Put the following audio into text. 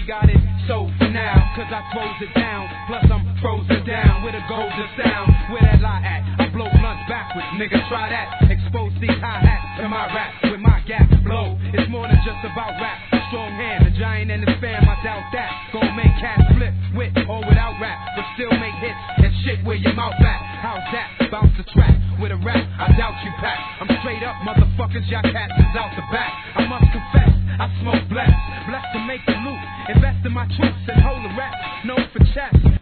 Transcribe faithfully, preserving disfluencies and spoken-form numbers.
got it sold for now, cause I throws it down. Plus I'm frozen down with a golden sound. Where that lie at? I blow blunts backwards, nigga, try that. Expose these hi-hats to my rap with my gap blow. It's more than just about rap. A strong hand, a giant and his fam, I doubt that. Gon' make cats flip with or without rap, but still make hits and shit where your mouth at. How's that? Bounce the track with a rap, I doubt you pack. I'm straight up, motherfuckers, y'all cats is out the back. I must confess, I smoke blessed, blessed to make the loot. Invest in my troops and hold the rap, known for chest.